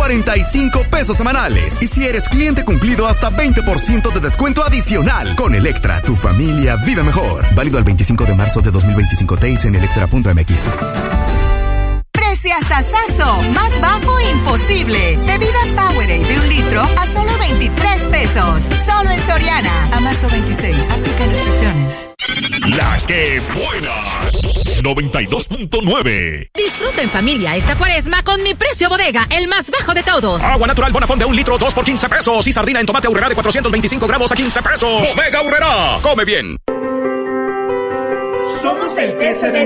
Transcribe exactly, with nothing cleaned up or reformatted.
cuarenta y cinco pesos semanales. Y si eres cliente cumplido, hasta veinte por ciento de descuento adicional. Con Electra, tu familia vive mejor. Válido al veinticinco de marzo de dos mil veinticinco. T I S en electra punto m x. Preciasazo, más bajo imposible. Bebidas Powerade de un litro a solo veintitrés pesos. Solo en Soriana. A marzo veintiséis. Aplican restricciones. La que buena. noventa y dos punto nueve. Disfruta en familia esta cuaresma con mi precio bodega, el más bajo de todos. Agua natural Bonafont de un litro, dos por quince pesos. Y sardina en tomate Aurrerá de cuatrocientos veinticinco gramos a quince pesos. Bodega Aurrerá. Come bien. Somos el T C D